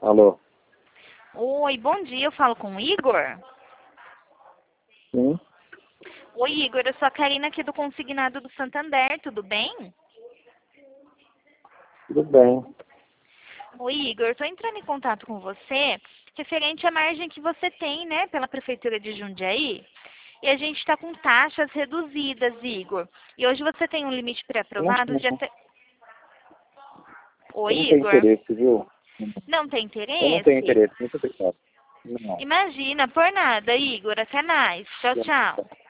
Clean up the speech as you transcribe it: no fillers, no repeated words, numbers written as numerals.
Alô? Oi, bom dia, eu falo com o Igor. Sim, Oi, Igor, eu sou a Karina aqui do Consignado do Santander, tudo bem? tudo bem. Oi, Igor, estou entrando em contato com você referente à margem que você tem, né, pela Prefeitura de Jundiaí. E a gente está com taxas reduzidas, Igor. E hoje você tem um limite Eu não, pré-aprovado de não, até... Oi, eu não tenho Igor. interesse, viu? Não tem Eu não tenho interesse? interesse, muito obrigado. Não. Imagina, por nada, Igor. Até mais. Tchau, Eu tchau.